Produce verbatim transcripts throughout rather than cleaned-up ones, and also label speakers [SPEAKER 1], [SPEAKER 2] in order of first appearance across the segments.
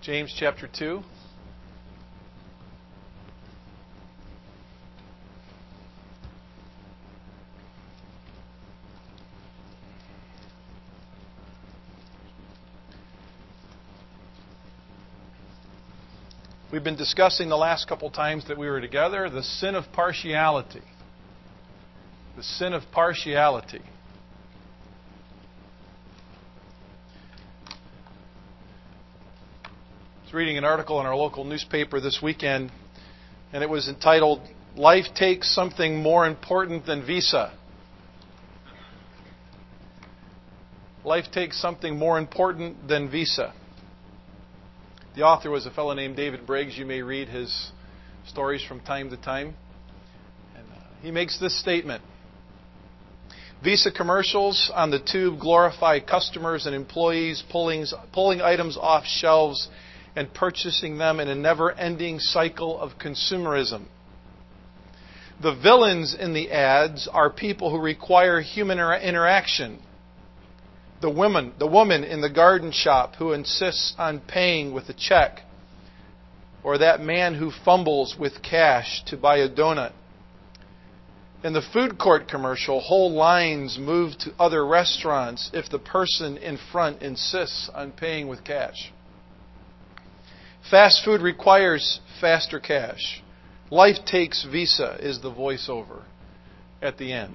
[SPEAKER 1] James chapter two. We've been discussing the last couple times that we were together the sin of partiality. The sin of partiality. I was reading an article in our local newspaper this weekend, and it was entitled, "Life Takes Something More Important Than Visa." Life takes something more important than Visa. The author was a fellow named David Briggs. You may read his stories from time to time. And uh, he makes this statement. Visa commercials on the tube glorify customers and employees pulling, pulling items off shelves and purchasing them in a never-ending cycle of consumerism. The villains in the ads are people who require human interaction. The woman, the woman in the garden shop who insists on paying with a check, or that man who fumbles with cash to buy a donut. In the food court commercial, whole lines move to other restaurants if the person in front insists on paying with cash. Fast food requires faster cash. Life takes Visa is the voiceover at the end.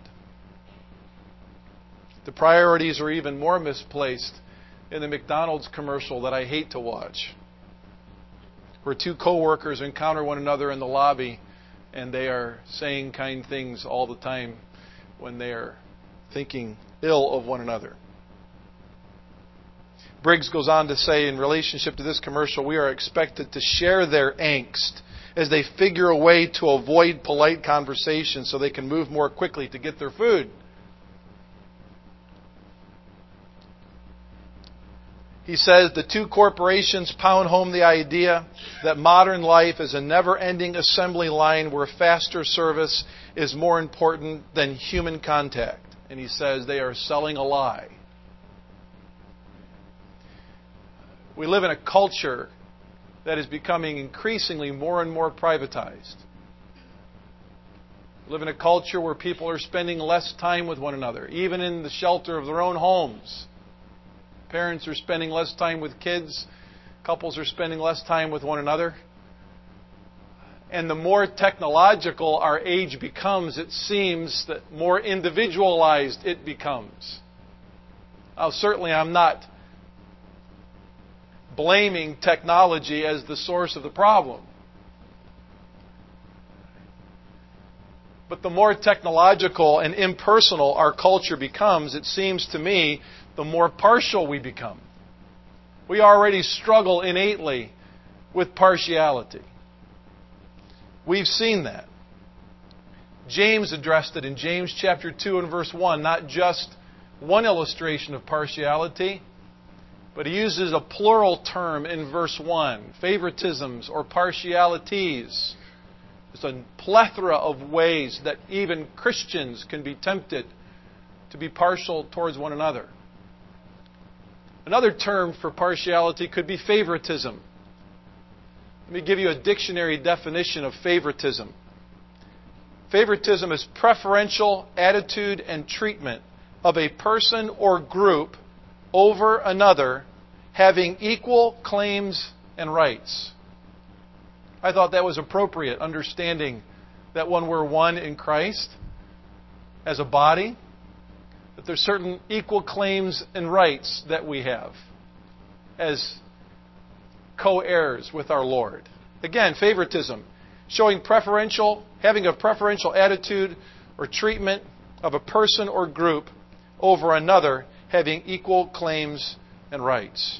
[SPEAKER 1] The priorities are even more misplaced in the McDonald's commercial that I hate to watch, where two co-workers encounter one another in the lobby and they are saying kind things all the time when they are thinking ill of one another. Briggs goes on to say, in relationship to this commercial, we are expected to share their angst as they figure a way to avoid polite conversation so they can move more quickly to get their food. He says the two corporations pound home the idea that modern life is a never-ending assembly line where faster service is more important than human contact. And he says they are selling a lie. We live in a culture that is becoming increasingly more and more privatized. We live in a culture where people are spending less time with one another, even in the shelter of their own homes. Parents are spending less time with kids. Couples are spending less time with one another. And the more technological our age becomes, it seems that more individualized it becomes. Now, certainly I'm not blaming technology as the source of the problem. But the more technological and impersonal our culture becomes, it seems to me, the more partial we become. We already struggle innately with partiality. We've seen that. James addressed it in James chapter two and verse one, not just one illustration of partiality, but he uses a plural term in verse one, favoritisms or partialities. There's a plethora of ways that even Christians can be tempted to be partial towards one another. Another term for partiality could be favoritism. Let me give you a dictionary definition of favoritism. Favoritism is preferential attitude and treatment of a person or group over another having equal claims and rights. I thought that was appropriate, understanding that when we're one in Christ, as a body, that there's certain equal claims and rights that we have as co-heirs with our Lord. Again, favoritism, showing preferential, having a preferential attitude or treatment of a person or group over another having equal claims and rights.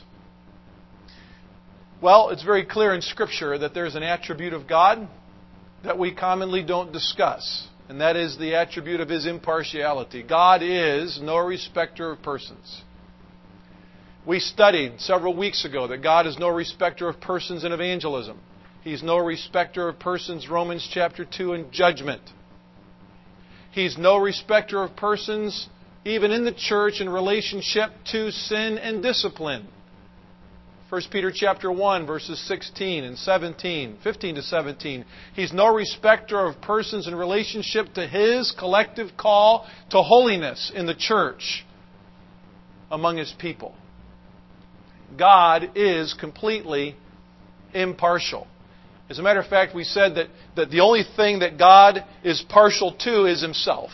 [SPEAKER 1] Well, it's very clear in Scripture that there's an attribute of God that we commonly don't discuss, and that is the attribute of His impartiality. God is no respecter of persons. We studied several weeks ago that God is no respecter of persons in evangelism. He's no respecter of persons, Romans chapter two, in judgment. He's no respecter of persons, even in the church, in relationship to sin and discipline. First Peter chapter one, verses sixteen and seventeen, fifteen to seventeen. He's no respecter of persons in relationship to His collective call to holiness in the church among His people. God is completely impartial. As a matter of fact, we said that, that the only thing that God is partial to is Himself.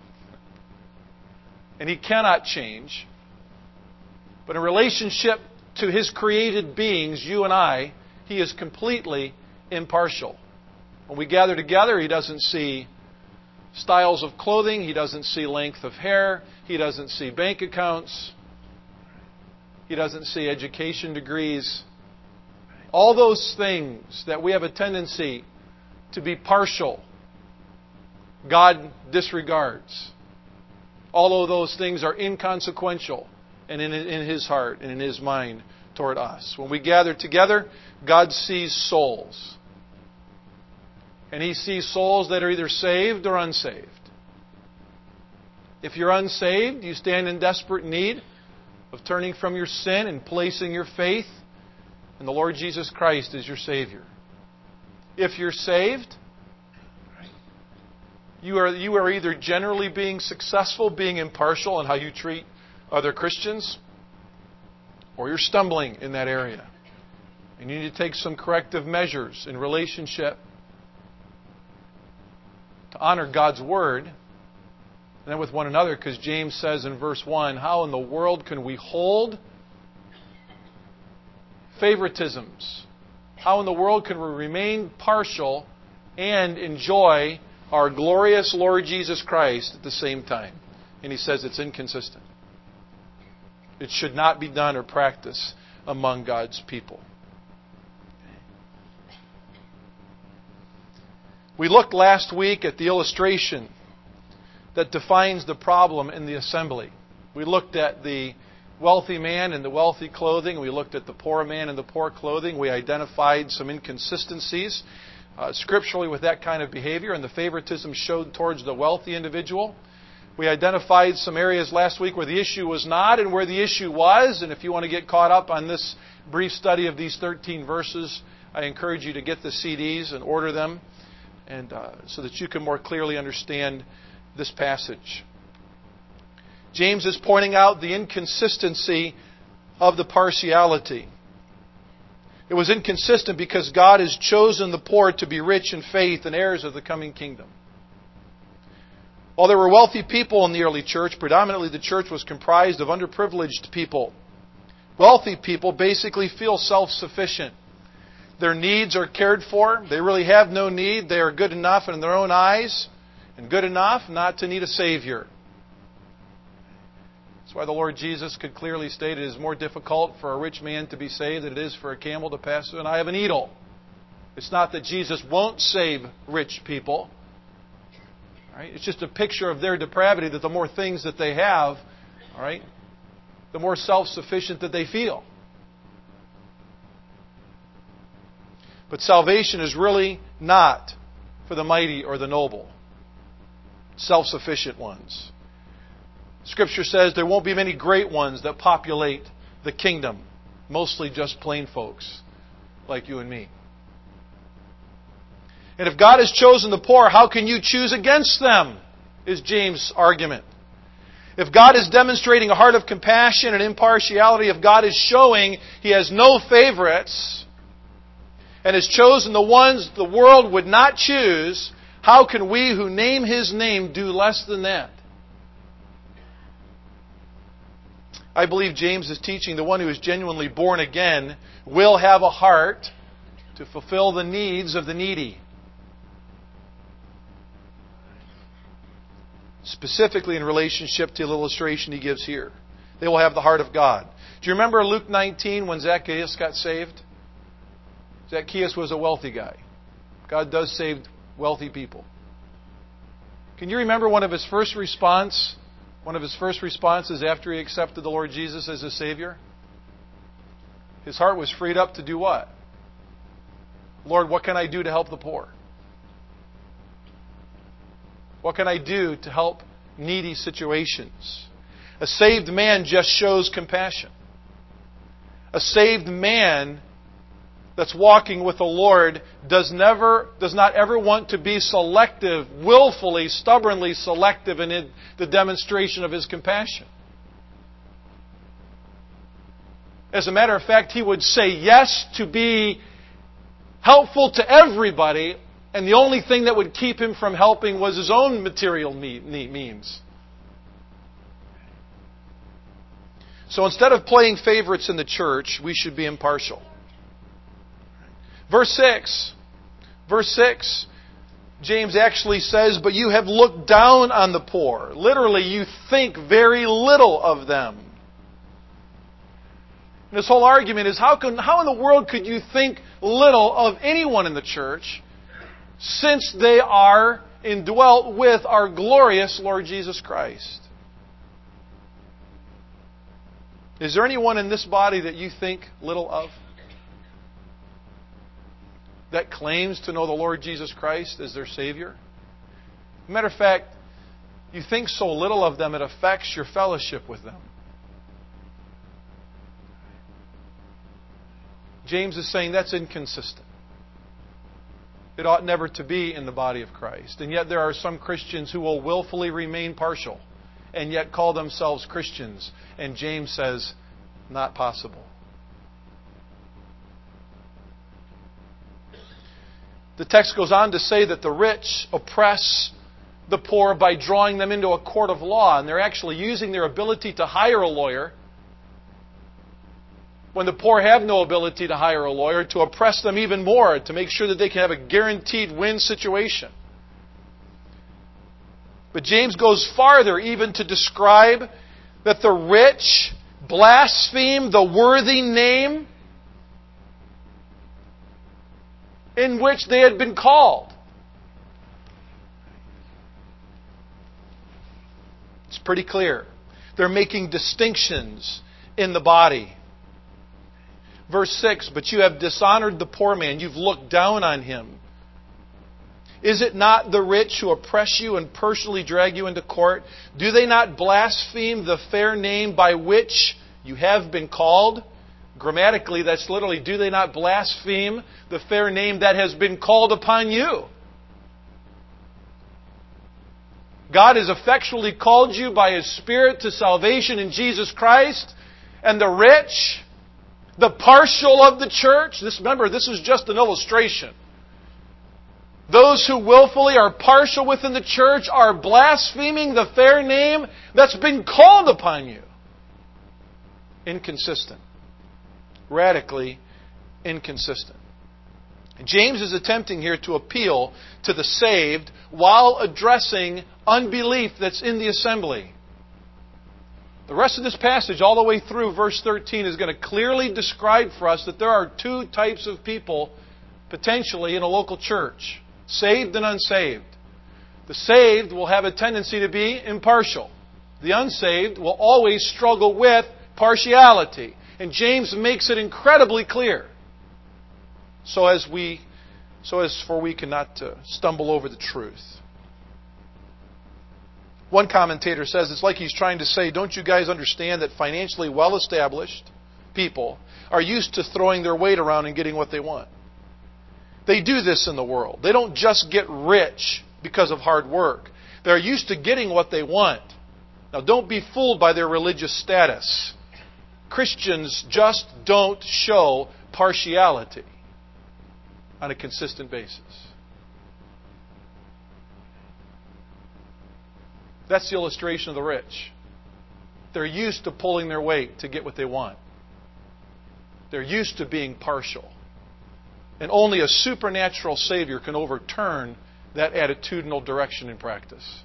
[SPEAKER 1] And He cannot change. But in relationship to His created beings, you and I, He is completely impartial. When we gather together, He doesn't see styles of clothing. He doesn't see length of hair. He doesn't see bank accounts. He doesn't see education degrees. All those things that we have a tendency to be partial, God disregards. All of those things are inconsequential and in, in His heart and in His mind toward us. When we gather together, God sees souls. And He sees souls that are either saved or unsaved. If you're unsaved, you stand in desperate need of turning from your sin and placing your faith in the Lord Jesus Christ as your Savior. If you're saved, you are, you are either generally being successful, being impartial in how you treat other Christians, or you're stumbling in that area. And you need to take some corrective measures in relationship to honor God's Word, and then with one another, because James says in verse one, how in the world can we hold favoritisms? How in the world can we remain partial and enjoy our glorious Lord Jesus Christ at the same time? And he says it's inconsistent. It should not be done or practiced among God's people. We looked last week at the illustration that defines the problem in the assembly. We looked at the wealthy man and the wealthy clothing. We looked at the poor man and the poor clothing. We identified some inconsistencies uh, scripturally with that kind of behavior, and the favoritism showed towards the wealthy individual. We identified some areas last week where the issue was not and where the issue was. And if you want to get caught up on this brief study of these thirteen verses, I encourage you to get the C Ds and order them, and uh, so that you can more clearly understand this passage. James is pointing out the inconsistency of the partiality. It was inconsistent because God has chosen the poor to be rich in faith and heirs of the coming kingdom. While there were wealthy people in the early church, predominantly the church was comprised of underprivileged people. Wealthy people basically feel self-sufficient. Their needs are cared for. They really have no need. They are good enough in their own eyes, and good enough not to need a Savior. That's why the Lord Jesus could clearly state it is more difficult for a rich man to be saved than it is for a camel to pass through an eye of a needle. It's not that Jesus won't save rich people. Right? It's just a picture of their depravity, that the more things that they have, all right, the more self-sufficient that they feel. But salvation is really not for the mighty or the noble, self-sufficient ones. Scripture says there won't be many great ones that populate the kingdom, mostly just plain folks like you and me. And if God has chosen the poor, how can you choose against them? Is James' argument. If God is demonstrating a heart of compassion and impartiality, if God is showing He has no favorites and has chosen the ones the world would not choose, how can we who name His name do less than that? I believe James is teaching the one who is genuinely born again will have a heart to fulfill the needs of the needy. Specifically in relationship to the illustration he gives here. They will have the heart of God. Do you remember Luke nineteen when Zacchaeus got saved? Zacchaeus was a wealthy guy. God does save wealthy people. Can you remember one of his first response, one of his first responses after he accepted the Lord Jesus as his Savior? His heart was freed up to do what? Lord, what can I do to help the poor? What can I do to help needy situations? A saved man just shows compassion. A saved man that's walking with the Lord does never, does not ever want to be selective, willfully, stubbornly selective in the demonstration of his compassion. As a matter of fact, he would say yes to be helpful to everybody, and the only thing that would keep him from helping was his own material means. So instead of playing favorites in the church, we should be impartial. Verse six. Verse six. James actually says, but you have looked down on the poor. Literally, you think very little of them. And this whole argument is, how can, how in the world could you think little of anyone in the church since they are indwelt with our glorious Lord Jesus Christ? Is there anyone in this body that you think little of? That claims to know the Lord Jesus Christ as their Savior? Matter of fact, you think so little of them, it affects your fellowship with them. James is saying that's inconsistent. It ought never to be in the body of Christ. And yet there are some Christians who will willfully remain partial and yet call themselves Christians. And James says, not possible. The text goes on to say that the rich oppress the poor by drawing them into a court of law, and they're actually using their ability to hire a lawyer when the poor have no ability to hire a lawyer, to oppress them even more, to make sure that they can have a guaranteed win situation. But James goes farther even to describe that the rich blaspheme the worthy name in which they had been called. It's pretty clear. They're making distinctions in the body. Verse six, but you have dishonored the poor man. You've looked down on him. Is it not the rich who oppress you and personally drag you into court? Do they not blaspheme the fair name by which you have been called? Grammatically, that's literally, do they not blaspheme the fair name that has been called upon you? God has effectually called you by His Spirit to salvation in Jesus Christ. And the rich, the partial of the church, this, remember, this is just an illustration. Those who willfully are partial within the church are blaspheming the fair name that's been called upon you. Inconsistent. Radically inconsistent. James is attempting here to appeal to the saved while addressing unbelief that's in the assembly. The rest of this passage, all the way through verse thirteen, is going to clearly describe for us that there are two types of people potentially in a local church. Saved and unsaved. The saved will have a tendency to be impartial. The unsaved will always struggle with partiality. And James makes it incredibly clear. So as we, so as for we cannot uh, stumble over the truth. One commentator says it's like he's trying to say, don't you guys understand that financially well-established people are used to throwing their weight around and getting what they want? They do this in the world. They don't just get rich because of hard work. They're used to getting what they want. Now, don't be fooled by their religious status. Christians just don't show partiality on a consistent basis. That's the illustration of the rich. They're used to pulling their weight to get what they want. They're used to being partial. And only a supernatural Savior can overturn that attitudinal direction in practice.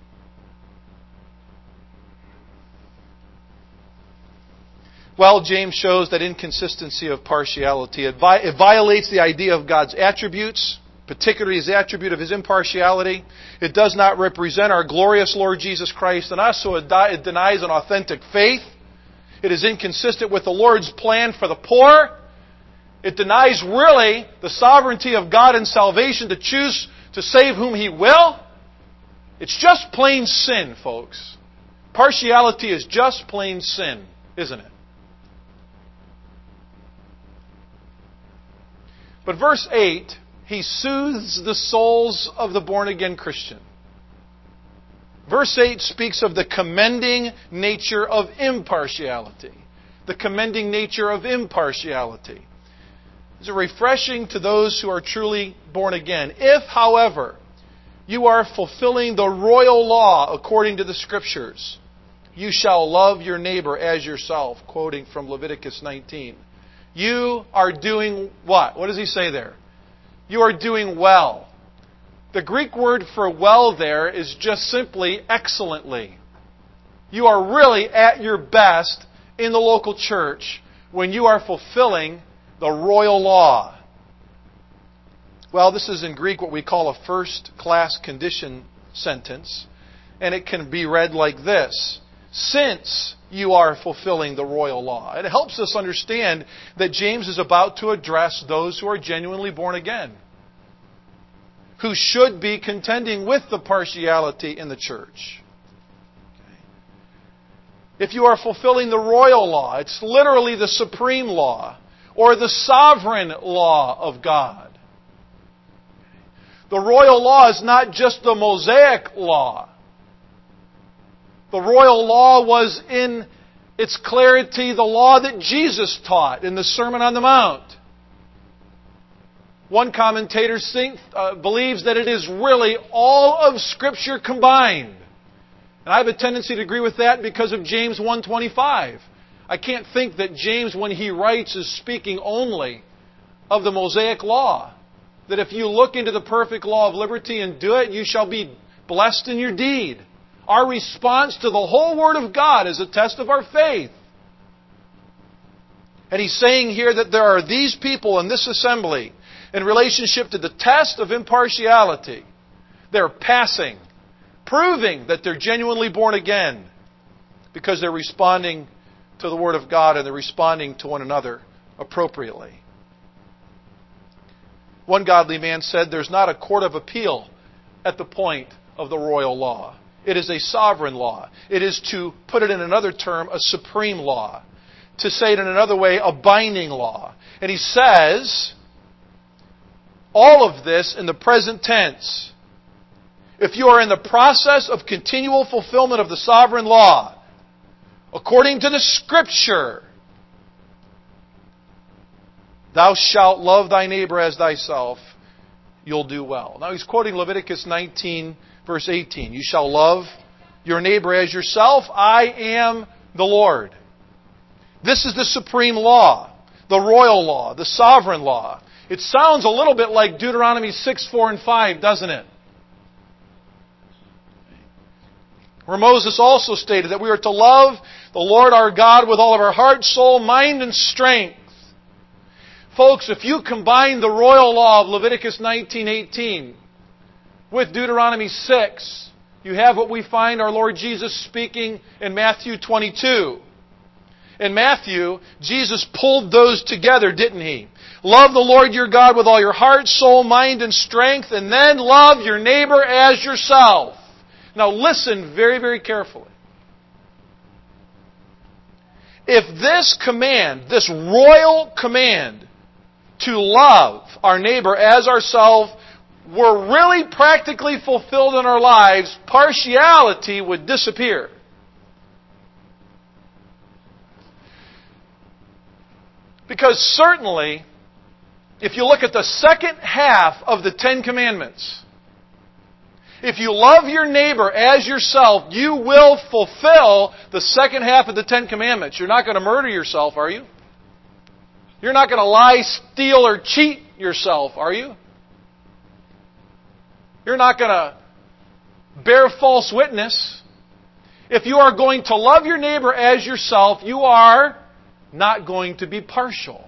[SPEAKER 1] Well, James shows that inconsistency of partiality. It, vi- it violates the idea of God's attributes, particularly His attribute of His impartiality. It does not represent our glorious Lord Jesus Christ in us, so it, di- it denies an authentic faith. It is inconsistent with the Lord's plan for the poor. It denies really the sovereignty of God in salvation to choose to save whom He will. It's just plain sin, folks. Partiality is just plain sin, isn't it? But verse eight, he soothes the souls of the born-again Christian. Verse eight speaks of the commending nature of impartiality. The commending nature of impartiality. It's refreshing to those who are truly born again. If, however, you are fulfilling the royal law according to the Scriptures, you shall love your neighbor as yourself, quoting from Leviticus nineteen. You are doing what? What does he say there? You are doing well. The Greek word for well there is just simply excellently. You are really at your best in the local church when you are fulfilling the royal law. Well, this is in Greek what we call a first-class condition sentence, and it can be read like this: since you are fulfilling the royal law. It helps us understand that James is about to address those who are genuinely born again, who should be contending with the partiality in the church. If you are fulfilling the royal law, it's literally the supreme law or the sovereign law of God. The royal law is not just the Mosaic law. The royal law was in its clarity the law that Jesus taught in the Sermon on the Mount. One commentator think, uh, believes that it is really all of Scripture combined. And I have a tendency to agree with that because of James one twenty-five. I can't think that James, when he writes, is speaking only of the Mosaic law. That if you look into the perfect law of liberty and do it, you shall be blessed in your deed. Our response to the whole Word of God is a test of our faith. And he's saying here that there are these people in this assembly in relationship to the test of impartiality. They're passing, proving that they're genuinely born again because they're responding to the Word of God and they're responding to one another appropriately. One godly man said, there's not a court of appeal at the point of the royal law. It is a sovereign law. It is, to put it in another term, a supreme law. To say it in another way, a binding law. And he says all of this in the present tense. If you are in the process of continual fulfillment of the sovereign law, according to the Scripture, thou shalt love thy neighbor as thyself, you'll do well. Now he's quoting Leviticus nineteen, verse eighteen. You shall love your neighbor as yourself. I am the Lord. This is the supreme law, the royal law, the sovereign law. It sounds a little bit like Deuteronomy six, four, and five, doesn't it? Where Moses also stated that we are to love the Lord our God with all of our heart, soul, mind, and strength. Folks, if you combine the royal law of Leviticus nineteen eighteen with Deuteronomy six, you have what we find our Lord Jesus speaking in Matthew twenty-two. In Matthew, Jesus pulled those together, didn't He? Love the Lord your God with all your heart, soul, mind, and strength, and then love your neighbor as yourself. Now listen very, very carefully. If this command, this royal command to love our neighbor as ourselves were really practically fulfilled in our lives, partiality would disappear. Because certainly, if you look at the second half of the Ten Commandments, if you love your neighbor as yourself, you will fulfill the second half of the Ten Commandments. You're not going to murder yourself, are you? You're not going to lie, steal, or cheat yourself, are you? You're not going to bear false witness. If you are going to love your neighbor as yourself, you are not going to be partial.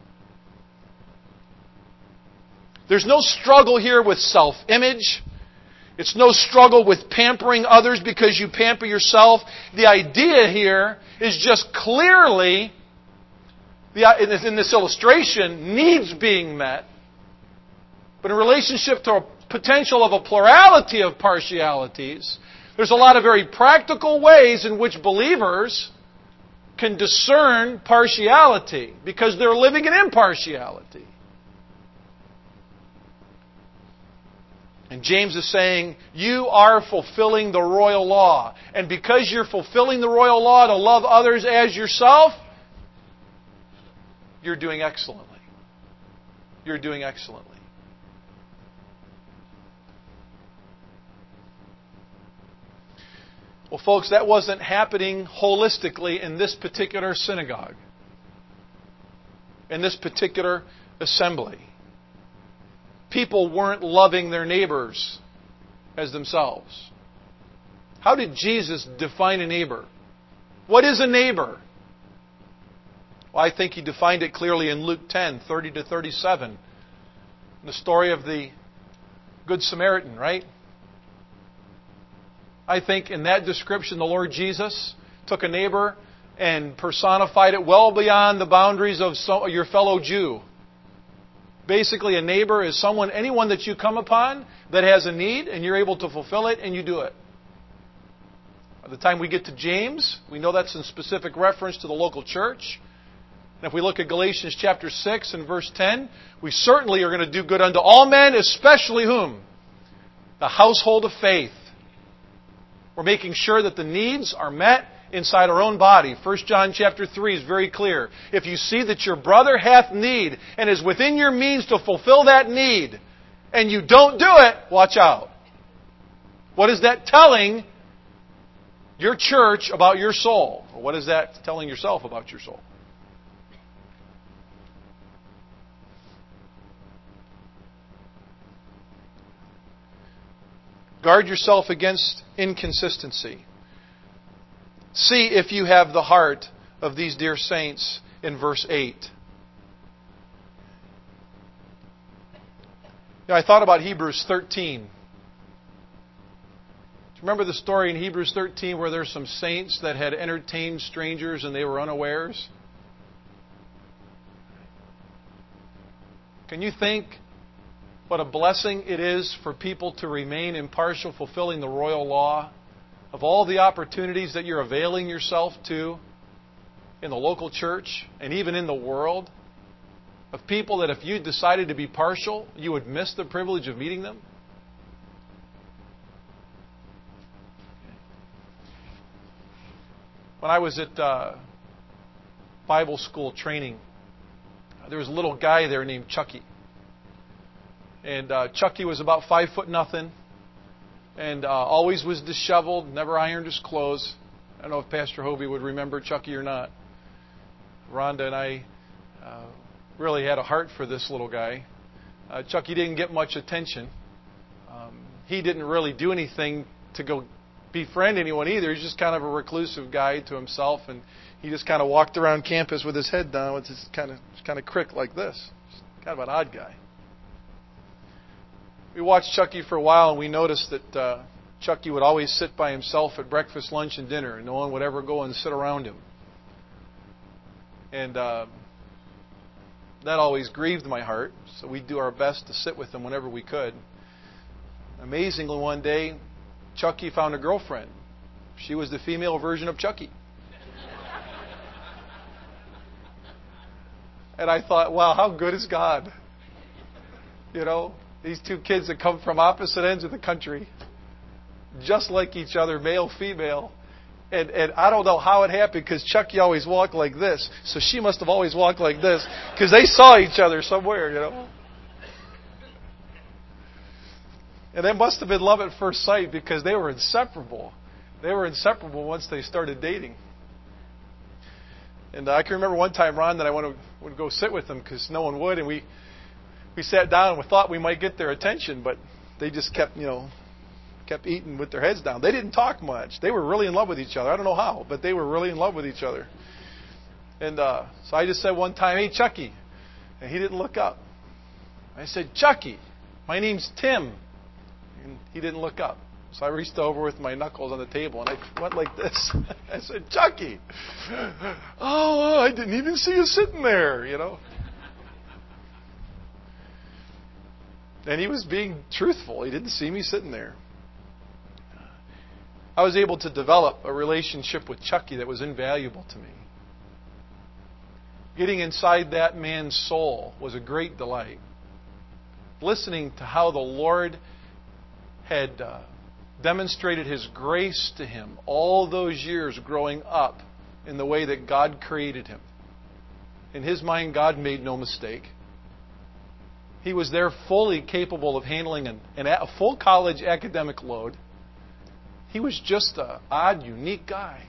[SPEAKER 1] There's no struggle here with self-image. It's no struggle with pampering others because you pamper yourself. The idea here is just clearly, in this illustration, needs being met. But in relationship to a potential of a plurality of partialities, there's a lot of very practical ways in which believers can discern partiality because they're living in impartiality. And James is saying, you are fulfilling the royal law. And because you're fulfilling the royal law to love others as yourself, you're doing excellently. You're doing excellently. Well, folks, that wasn't happening holistically in this particular synagogue, in this particular assembly. People weren't loving their neighbors as themselves. How did Jesus define a neighbor? What is a neighbor? Well, I think He defined it clearly in Luke ten, thirty to thirty-seven. The story of the Good Samaritan, right? I think in that description, the Lord Jesus took a neighbor and personified it well beyond the boundaries of your fellow Jew. Basically, a neighbor is someone, anyone that you come upon that has a need, and you're able to fulfill it, and you do it. By the time we get to James, we know that's in specific reference to the local church. And if we look at Galatians chapter six and verse ten, we certainly are going to do good unto all men, especially whom? The household of faith. We're making sure that the needs are met inside our own body. First John chapter three is very clear. If you see that your brother hath need and is within your means to fulfill that need, and you don't do it, watch out. What is that telling your church about your soul? Or what is that telling yourself about your soul? Guard yourself against inconsistency. See if you have the heart of these dear saints in verse eight. Now, I thought about Hebrews thirteen. Do you remember the story in Hebrews thirteen where there's some saints that had entertained strangers and they were unawares? Can you think what a blessing it is for people to remain impartial, fulfilling the royal law, of all the opportunities that you're availing yourself to in the local church and even in the world, of people that if you decided to be partial, you would miss the privilege of meeting them? When I was at uh, Bible school training, there was a little guy there named Chucky. And uh, Chucky was about five foot nothing, and uh, always was disheveled, never ironed his clothes. I don't know if Pastor Hobie would remember Chucky or not. Rhonda and I uh, really had a heart for this little guy. Uh, Chucky didn't get much attention. Um, he didn't really do anything to go befriend anyone either. He's just kind of a reclusive guy to himself, and he just kind of walked around campus with his head down with his kind of kind of crick like this. Kind of an odd guy. We watched Chucky for a while, and we noticed that uh, Chucky would always sit by himself at breakfast, lunch, and dinner, and no one would ever go and sit around him. And uh, that always grieved my heart, so we'd do our best to sit with him whenever we could. Amazingly, one day, Chucky found a girlfriend. She was the female version of Chucky. And I thought, wow, how good is God? You know? These two kids that come from opposite ends of the country, just like each other, male, female. And, and I don't know how it happened, because Chucky always walked like this. So she must have always walked like this, because they saw each other somewhere, you know. And it must have been love at first sight, because they were inseparable. They were inseparable once they started dating. And I can remember one time, Ron, that I went to, would go sit with them, because no one would, and we... We sat down and we thought we might get their attention, but they just kept, you know, kept eating with their heads down. They didn't talk much. They were really in love with each other. I don't know how, but they were really in love with each other. And uh, so I just said one time, "Hey, Chucky," and he didn't look up. I said, "Chucky, my name's Tim," and he didn't look up. So I reached over with my knuckles on the table and I went like this. I said, "Chucky, oh, I didn't even see you sitting there," you know. And he was being truthful. He didn't see me sitting there. I was able to develop a relationship with Chucky that was invaluable to me. Getting inside that man's soul was a great delight. Listening to how the Lord had uh, demonstrated His grace to him all those years growing up in the way that God created him. In his mind, God made no mistake. He was there fully capable of handling an, an, a full college academic load. He was just an odd, unique guy.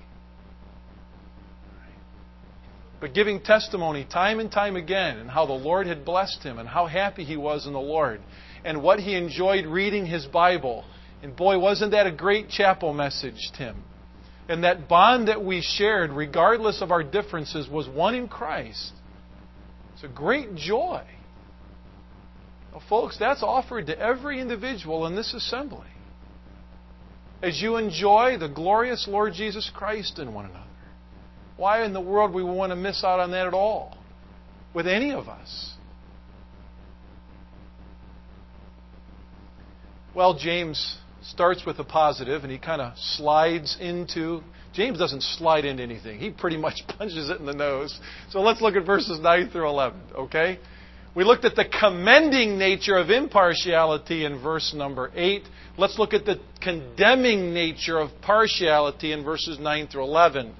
[SPEAKER 1] But giving testimony time and time again and how the Lord had blessed him and how happy he was in the Lord and what he enjoyed reading his Bible. And boy, wasn't that a great chapel message, Tim? And that bond that we shared, regardless of our differences, was one in Christ. It's a great joy. Well, folks, that's offered to every individual in this assembly as you enjoy the glorious Lord Jesus Christ in one another. Why in the world we would want to miss out on that at all with any of us? Well, James starts with a positive and he kind of slides into... James doesn't slide into anything. He pretty much punches it in the nose. So let's look at verses nine through eleven, okay? We looked at the commending nature of impartiality in verse number eight. Let's look at the condemning nature of partiality in verses nine through eleven.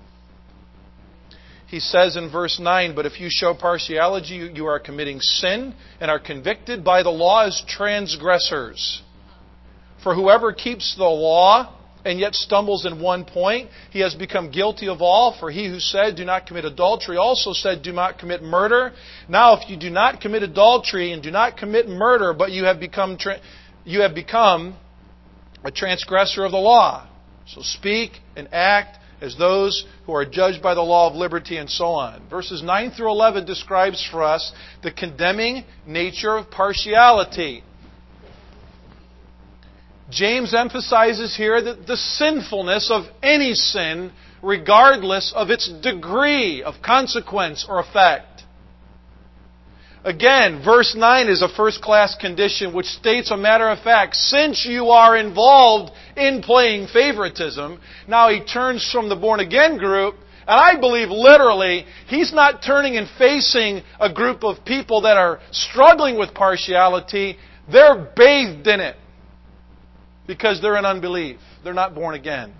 [SPEAKER 1] He says in verse nine, "But if you show partiality, you, you are committing sin and are convicted by the law as transgressors. For whoever keeps the law and yet stumbles in one point, he has become guilty of all. For he who said, 'Do not commit adultery,' also said, 'Do not commit murder.' Now if you do not commit adultery and do not commit murder, but you have become tra- you have become a transgressor of the law. So speak and act as those who are judged by the law of liberty," and so on. Verses nine through eleven describes for us the condemning nature of partiality. James emphasizes here that the sinfulness of any sin, regardless of its degree of consequence or effect. Again, verse nine is a first-class condition which states a matter of fact, since you are involved in playing favoritism, now he turns from the born-again group, and I believe literally, he's not turning and facing a group of people that are struggling with partiality. They're bathed in it because they're in unbelief. They're not born again.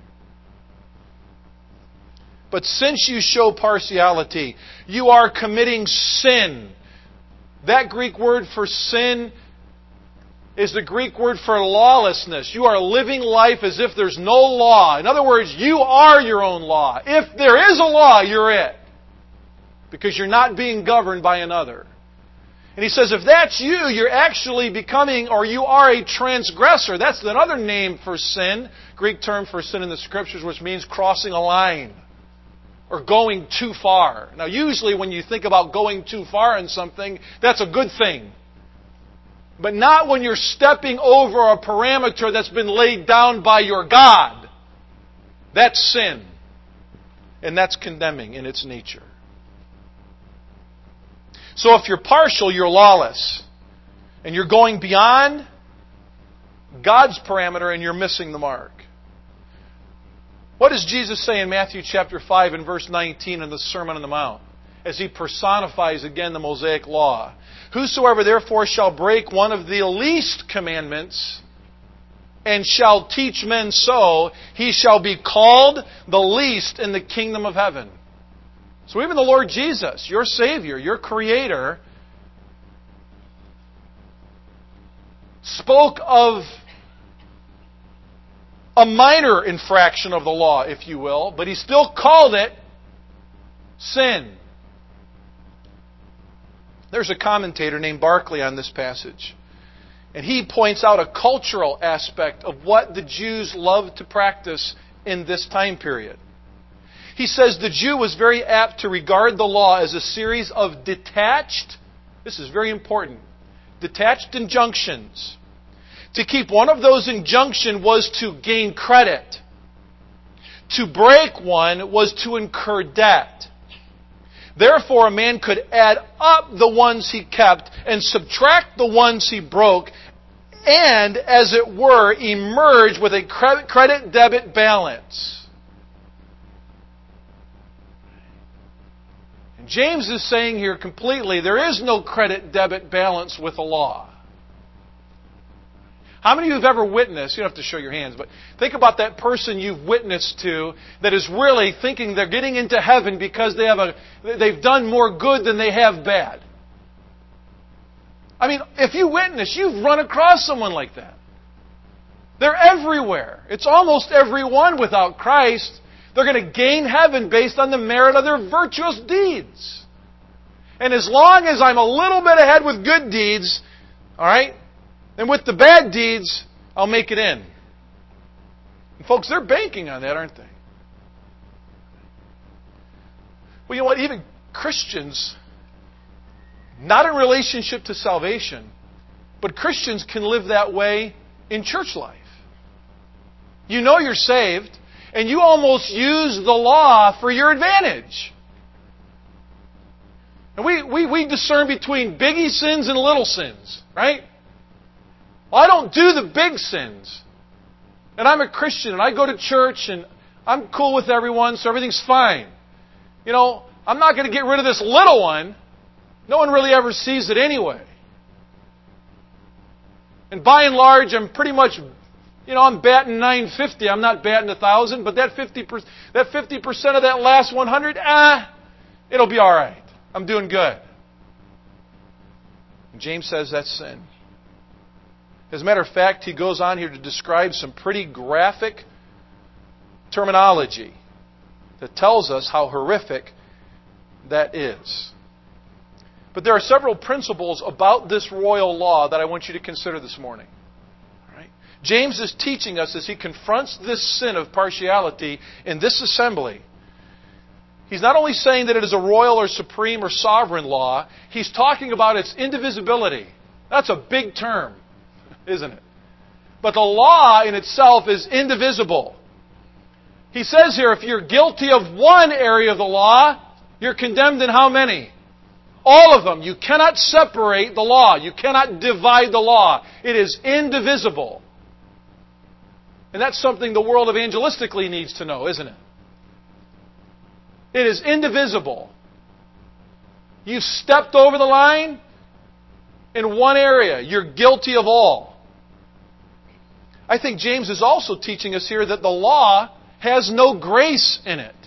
[SPEAKER 1] But since you show partiality, you are committing sin. That Greek word for sin is the Greek word for lawlessness. You are living life as if there's no law. In other words, you are your own law. If there is a law, you're it. Because you're not being governed by another. And he says, if that's you, you're actually becoming, or you are a transgressor. That's another name for sin. Greek term for sin in the Scriptures, which means crossing a line. Or going too far. Now usually when you think about going too far in something, that's a good thing. But not when you're stepping over a parameter that's been laid down by your God. That's sin. And that's condemning in its nature. So if you're partial, you're lawless. And you're going beyond God's parameter and you're missing the mark. What does Jesus say in Matthew chapter five and verse nineteen in the Sermon on the Mount? As He personifies again the Mosaic Law. "Whosoever therefore shall break one of the least commandments and shall teach men so, he shall be called the least in the kingdom of heaven." So even the Lord Jesus, your Savior, your Creator, spoke of a minor infraction of the law, if you will, but He still called it sin. There's a commentator named Barclay on this passage. And he points out a cultural aspect of what the Jews loved to practice in this time period. He says the Jew was very apt to regard the law as a series of detached, this is very important, detached injunctions. To keep one of those injunctions was to gain credit. To break one was to incur debt. Therefore, a man could add up the ones he kept and subtract the ones he broke and, as it were, emerge with a credit-debit balance. And James is saying here completely, there is no credit-debit balance with the law. How many of you have ever witnessed, you don't have to show your hands, but think about that person you've witnessed to that is really thinking they're getting into heaven because they have a, they've done more good than they have bad. I mean, if you witness, you've run across someone like that. They're everywhere. It's almost everyone without Christ. They're going to gain heaven based on the merit of their virtuous deeds. And as long as I'm a little bit ahead with good deeds, all right, and with the bad deeds, I'll make it in. And folks, they're banking on that, aren't they? Well, you know what? Even Christians, not in relationship to salvation, but Christians can live that way in church life. You know you're saved, and you almost use the law for your advantage. And we, we, we discern between biggie sins and little sins, right? Well, I don't do the big sins. And I'm a Christian, and I go to church, and I'm cool with everyone, so everything's fine. You know, I'm not going to get rid of this little one. No one really ever sees it anyway. And by and large, I'm pretty much, you know, I'm batting nine fifty. I'm not batting one thousand, but that fifty percent, that fifty percent of that last one hundred, ah, it'll be all right. I'm doing good. And James says that's sin. As a matter of fact, he goes on here to describe some pretty graphic terminology that tells us how horrific that is. But there are several principles about this royal law that I want you to consider this morning. All right? James is teaching us as he confronts this sin of partiality in this assembly. He's not only saying that it is a royal or supreme or sovereign law, he's talking about its indivisibility. That's a big term, isn't it? But the law in itself is indivisible. He says here, if you're guilty of one area of the law, you're condemned in how many? All of them. You cannot separate the law. You cannot divide the law. It is indivisible. And that's something the world evangelistically needs to know, isn't it? It is indivisible. You stepped over the line in one area. You're guilty of all. I think James is also teaching us here that the law has no grace in it.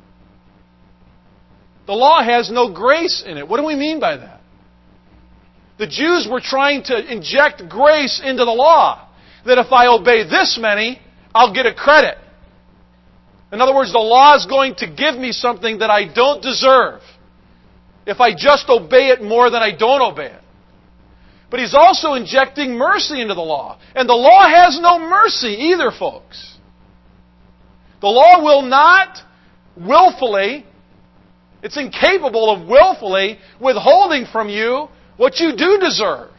[SPEAKER 1] The law has no grace in it. What do we mean by that? The Jews were trying to inject grace into the law. That if I obey this many, I'll get a credit. In other words, the law is going to give me something that I don't deserve if I just obey it more than I don't obey it. But he's also injecting mercy into the law. And the law has no mercy either, folks. The law will not willfully, it's incapable of willfully withholding from you what you do deserve.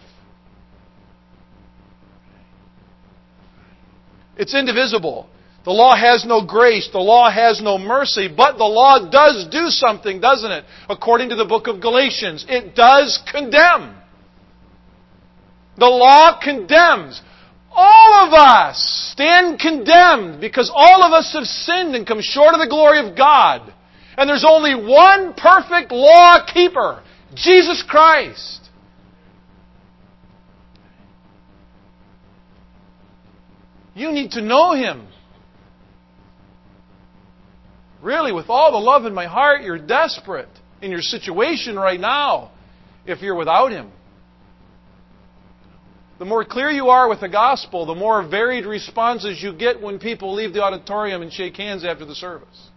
[SPEAKER 1] It's indivisible. The law has no grace. The law has no mercy. But the law does do something, doesn't it? According to the book of Galatians, it does condemn. The law condemns. All of us stand condemned because all of us have sinned and come short of the glory of God. And there's only one perfect law keeper, Jesus Christ. You need to know Him. Really, with all the love in my heart, you're desperate in your situation right now if you're without Him. The more clear you are with the gospel, the more varied responses you get when people leave the auditorium and shake hands after the service.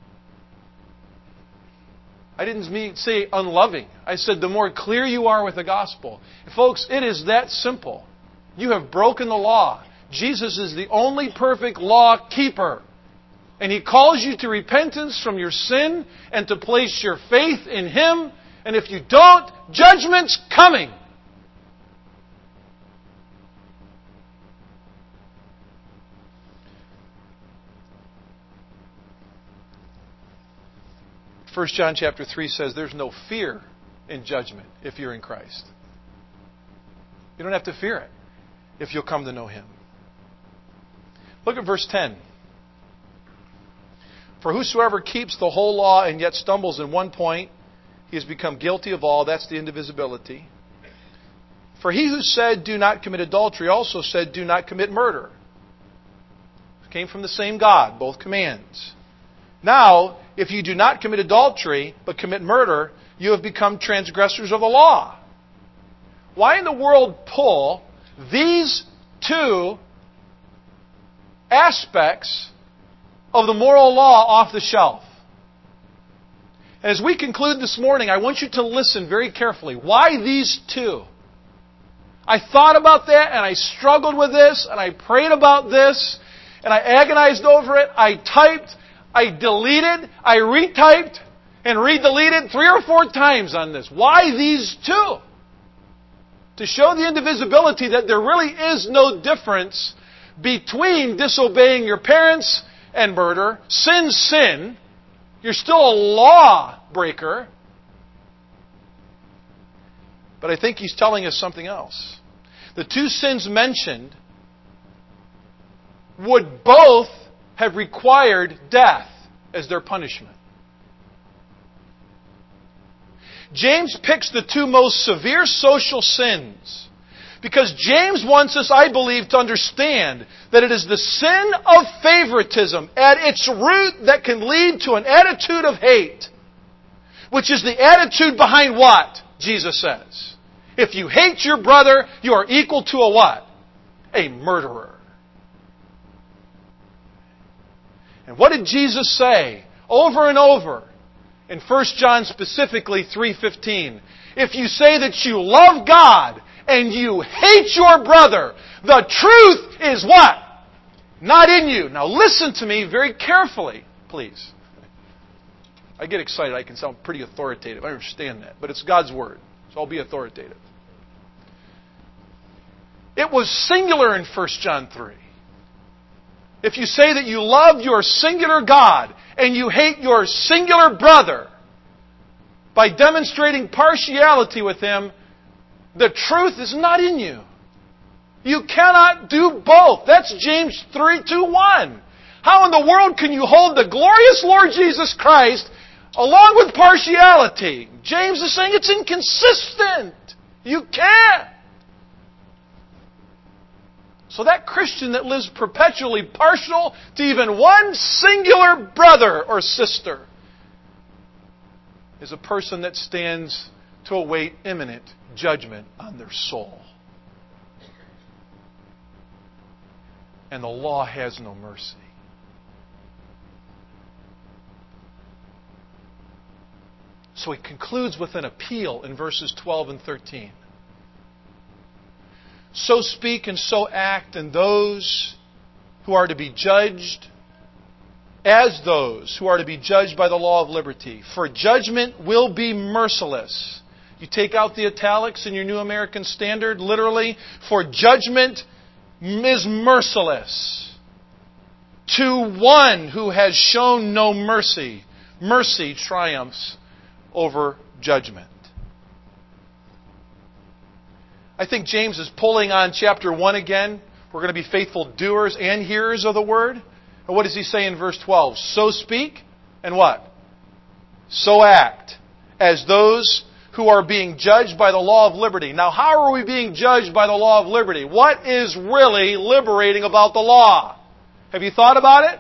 [SPEAKER 1] I didn't mean say unloving. I said the more clear you are with the gospel. Folks, it is that simple. You have broken the law. Jesus is the only perfect law keeper. And He calls you to repentance from your sin and to place your faith in Him. And if you don't, judgment's coming. First John chapter three says there's no fear in judgment if you're in Christ. You don't have to fear it if you'll come to know Him. Look at verse ten. For whosoever keeps the whole law and yet stumbles in one point, he has become guilty of all. That's the indivisibility. For he who said, do not commit adultery, also said, do not commit murder. It came from the same God, both commands. Now, if you do not commit adultery, but commit murder, you have become transgressors of the law. Why in the world pull these two aspects of the moral law off the shelf? As we conclude this morning, I want you to listen very carefully. Why these two? I thought about that, and I struggled with this, and I prayed about this, and I agonized over it. I typed, I deleted, I retyped, and redeleted three or four times on this. Why these two? To show the indivisibility that there really is no difference between disobeying your parents and murder. Sin's sin. You're still a law breaker. But I think he's telling us something else. The two sins mentioned would both have required death as their punishment. James picks the two most severe social sins because James wants us, I believe, to understand that it is the sin of favoritism at its root that can lead to an attitude of hate, which is the attitude behind what? Jesus says. If you hate your brother, you are equal to a what? A murderer. And what did Jesus say over and over? In First John specifically, three fifteen. If you say that you love God and you hate your brother, the truth is what? Not in you. Now listen to me very carefully, please. I get excited. I can sound pretty authoritative. I understand that. But it's God's Word. So I'll be authoritative. It was singular in First John three. If you say that you love your singular God and you hate your singular brother by demonstrating partiality with him, the truth is not in you. You cannot do both. That's James three two one. How in the world can you hold the glorious Lord Jesus Christ along with partiality? James is saying it's inconsistent. You can't. So that Christian that lives perpetually partial to even one singular brother or sister is a person that stands to await imminent judgment on their soul. And the law has no mercy. So he concludes with an appeal in verses twelve and thirteen. So speak and so act, and those who are to be judged as those who are to be judged by the law of liberty. For judgment will be merciless. You take out the italics in your New American Standard, literally, for judgment is merciless to one who has shown no mercy. Mercy triumphs over judgment. I think James is pulling on chapter one again. We're going to be faithful doers and hearers of the word. And what does he say in verse twelve? So speak and what? So act as those who are being judged by the law of liberty. Now, how are we being judged by the law of liberty? What is really liberating about the law? Have you thought about it?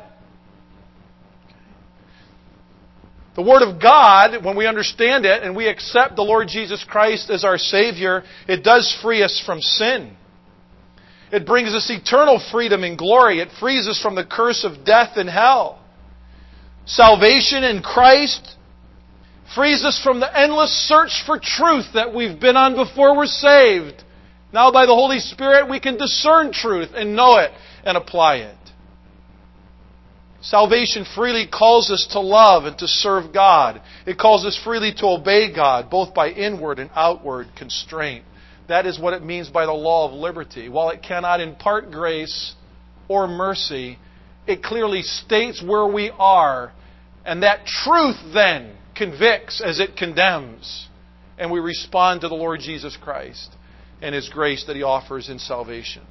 [SPEAKER 1] The Word of God, when we understand it and we accept the Lord Jesus Christ as our Savior, it does free us from sin. It brings us eternal freedom and glory. It frees us from the curse of death and hell. Salvation in Christ frees us from the endless search for truth that we've been on before we're saved. Now by the Holy Spirit we can discern truth and know it and apply it. Salvation freely calls us to love and to serve God. It calls us freely to obey God, both by inward and outward constraint. That is what it means by the law of liberty. While it cannot impart grace or mercy, it clearly states where we are, and that truth then convicts as it condemns. And we respond to the Lord Jesus Christ and His grace that He offers in salvation.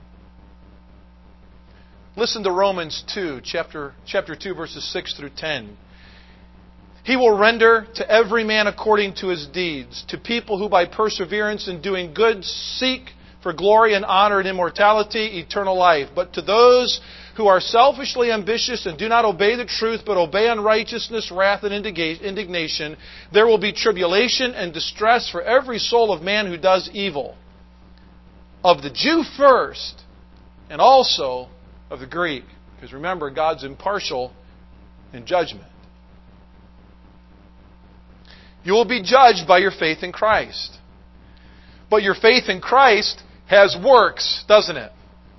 [SPEAKER 1] Listen to Romans two, chapter, chapter two, verses six through ten. He will render to every man according to his deeds, to people who by perseverance in doing good seek for glory and honor and immortality, eternal life. But to those who are selfishly ambitious and do not obey the truth, but obey unrighteousness, wrath, and indignation, there will be tribulation and distress for every soul of man who does evil. Of the Jew first, and also of the Greek. Because remember, God's impartial in judgment. You will be judged by your faith in Christ. But your faith in Christ has works, doesn't it?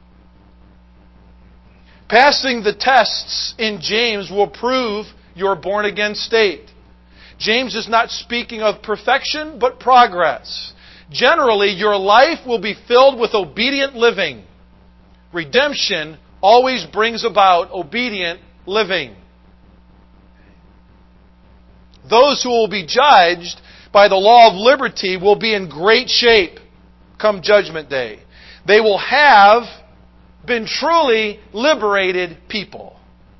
[SPEAKER 1] Passing the tests in James will prove your born-again state. James is not speaking of perfection, but progress. Generally, your life will be filled with obedient living. Redemption always brings about obedient living. Those who will be judged by the law of liberty will be in great shape come Judgment Day. They will have been truly liberated people.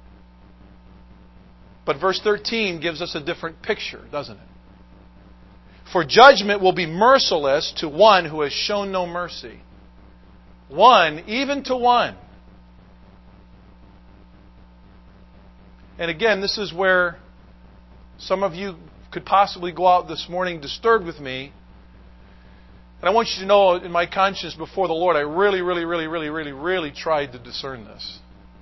[SPEAKER 1] But verse thirteen gives us a different picture, doesn't it? For judgment will be merciless to one who has shown no mercy. One, even to one. And again, this is where some of you could possibly go out this morning disturbed with me. And I want you to know in my conscience before the Lord, I really, really, really, really, really, really tried to discern this.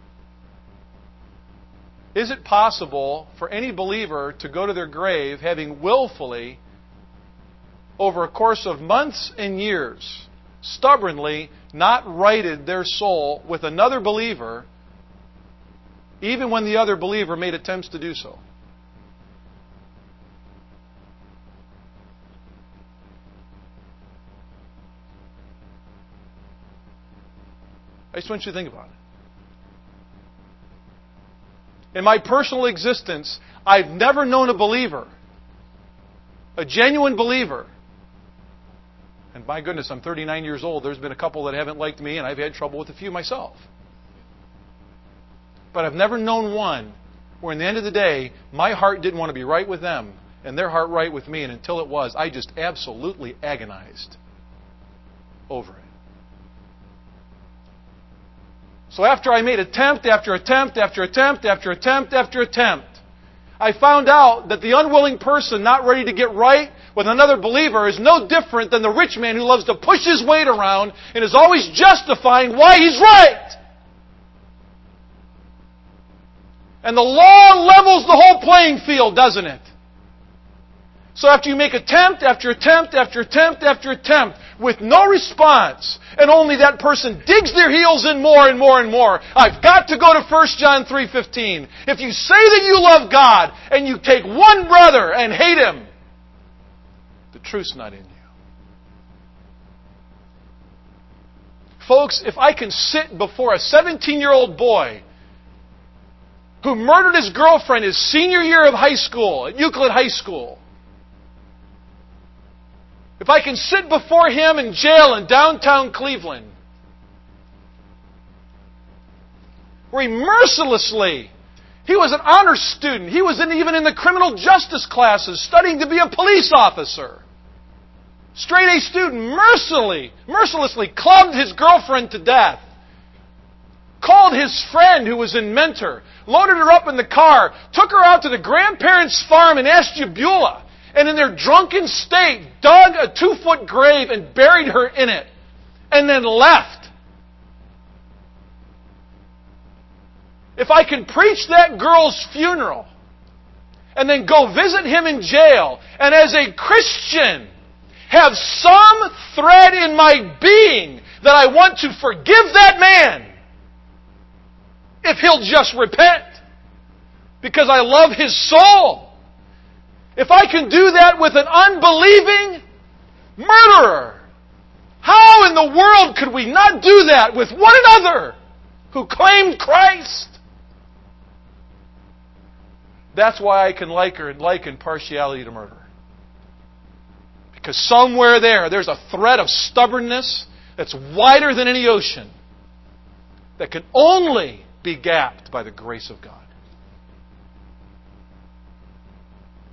[SPEAKER 1] Is it possible for any believer to go to their grave having willfully, over a course of months and years, stubbornly not righted their soul with another believer, even when the other believer made attempts to do so? I just want you to think about it. In my personal existence, I've never known a believer, a genuine believer, and my goodness, I'm thirty-nine years old. There's been a couple that haven't liked me, and I've had trouble with a few myself. But I've never known one where, in the end of the day, my heart didn't want to be right with them, and their heart right with me, and until it was, I just absolutely agonized over it. So after I made attempt after attempt after attempt after attempt after attempt, I found out that the unwilling person not ready to get right with another believer is no different than the rich man who loves to push his weight around and is always justifying why he's right. And the law levels the whole playing field, doesn't it? So after you make attempt after attempt after attempt after attempt with no response, and only that person digs their heels in more and more and more, I've got to go to First John three fifteen. If you say that you love God and you take one brother and hate him, the truth's not in you. Folks, if I can sit before a seventeen-year-old boy who murdered his girlfriend his senior year of high school, at Euclid High School, if I can sit before him in jail in downtown Cleveland, where he mercilessly, he was an honor student, he was in, even in the criminal justice classes studying to be a police officer. Straight A student, mercilessly, mercilessly clubbed his girlfriend to death. Called his friend who was in Mentor, loaded her up in the car, took her out to the grandparents' farm in Ashtabula, and in their drunken state, dug a two-foot grave and buried her in it, and then left. If I can preach that girl's funeral, and then go visit him in jail, and as a Christian, have some thread in my being that I want to forgive that man, if he'll just repent, because I love his soul. If I can do that with an unbelieving murderer, how in the world could we not do that with one another who claimed Christ? That's why I can liken, liken partiality to murder. Because somewhere there, there's a thread of stubbornness that's wider than any ocean that can only be gapped by the grace of God.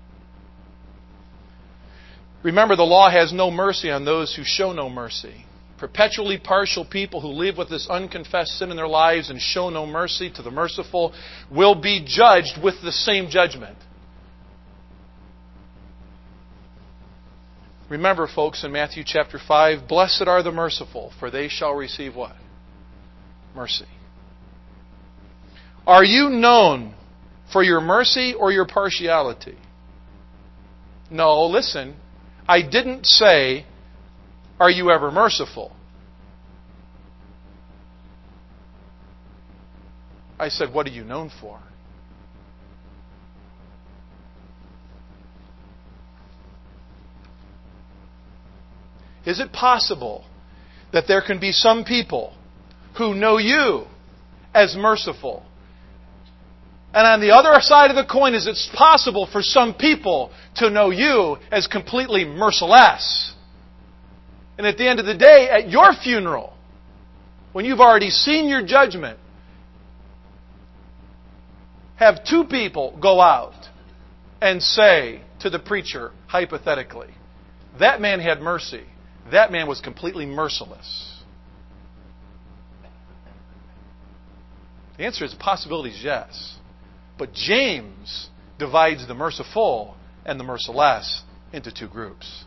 [SPEAKER 1] Remember, the law has no mercy on those who show no mercy. perpetually partial people who live with this unconfessed sin in their lives and show no mercy to the merciful will be judged with the same judgment. Remember, folks, in Matthew chapter five, blessed are the merciful, for they shall receive what? Mercy. Are you known for your mercy or your partiality? No, listen. I didn't say, are you ever merciful? I said, what are you known for? Is it possible that there can be some people who know you as merciful? And on the other side of the coin, is it possible for some people to know you as completely merciless? And at the end of the day, at your funeral, when you've already seen your judgment, have two people go out and say to the preacher, hypothetically, that man had mercy. That man was completely merciless. The answer is possibility is yes. But James divides the merciful and the merciless into two groups.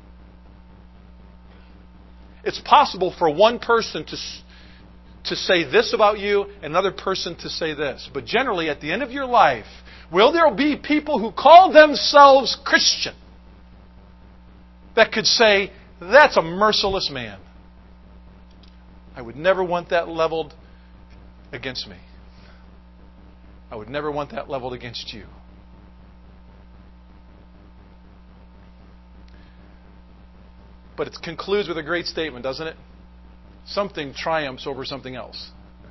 [SPEAKER 1] It's possible for one person to, to say this about you and another person to say this. But generally, at the end of your life, will there be people who call themselves Christian that could say, that's a merciless man? I would never want that leveled against me. I would never want that leveled against you. But it concludes with a great statement, doesn't it? Something triumphs over something else.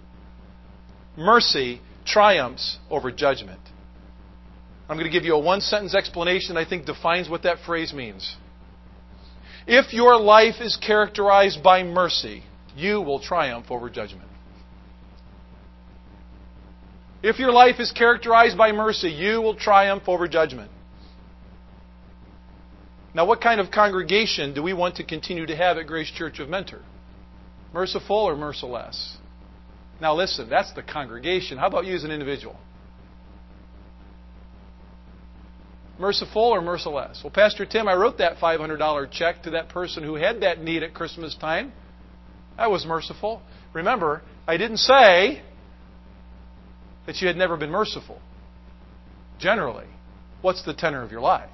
[SPEAKER 1] Mercy triumphs over judgment. I'm going to give you a one-sentence explanation that I think defines what that phrase means. If your life is characterized by mercy, you will triumph over judgment. If your life is characterized by mercy, you will triumph over judgment. Now, what kind of congregation do we want to continue to have at Grace Church of Mentor? Merciful or merciless? Now listen, that's the congregation. How about you as an individual? Merciful or merciless? Well, Pastor Tim, I wrote that five hundred dollars check to that person who had that need at Christmas time. That was merciful. Remember, I didn't say that you had never been merciful. Generally, what's the tenor of your life?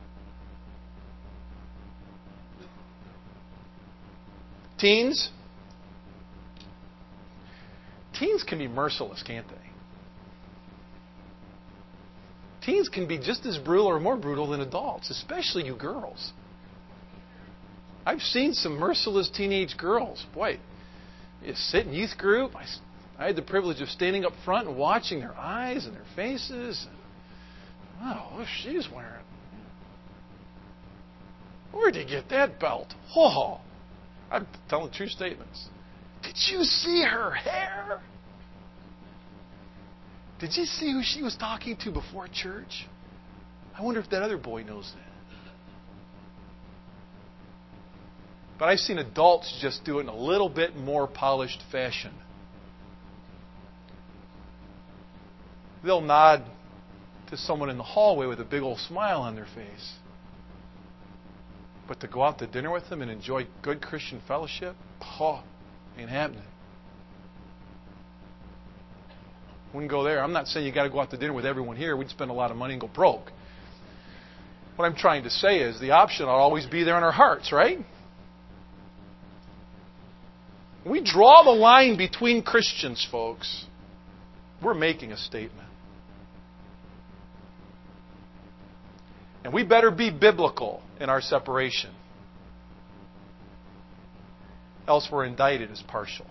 [SPEAKER 1] Teens? Teens can be merciless, can't they? Teens can be just as brutal or more brutal than adults, especially you girls. I've seen some merciless teenage girls. Boy, you sit in youth group. I, I had the privilege of standing up front and watching their eyes and their faces. Wow, what she's wearing. Where'd you get that belt? Oh, I'm telling true statements. Did you see her hair? Did you see who she was talking to before church? I wonder if that other boy knows that. But I've seen adults just do it in a little bit more polished fashion. They'll nod to someone in the hallway with a big old smile on their face. But to go out to dinner with them and enjoy good Christian fellowship, oh, ain't happening. Wouldn't go there. I'm not saying you got to go out to dinner with everyone here. We'd spend a lot of money and go broke. What I'm trying to say is the option will always be there in our hearts, right? We draw the line between Christians, folks. We're making a statement. And we better be biblical in our separation. Else we're indicted as partial.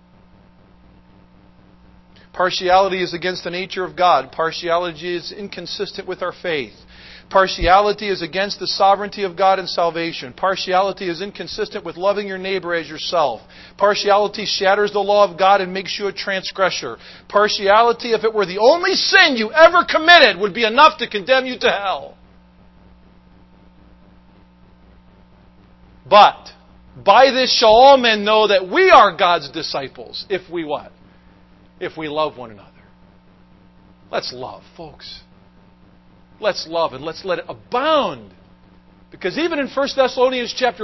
[SPEAKER 1] Partiality is against the nature of God. Partiality is inconsistent with our faith. Partiality is against the sovereignty of God and salvation. Partiality is inconsistent with loving your neighbor as yourself. Partiality shatters the law of God and makes you a transgressor. Partiality, if it were the only sin you ever committed, would be enough to condemn you to hell. But By this shall all men know that we are God's disciples. If we what? If we love one another. Let's love, folks. Let's love and let's let it abound. Because even in First Thessalonians chapter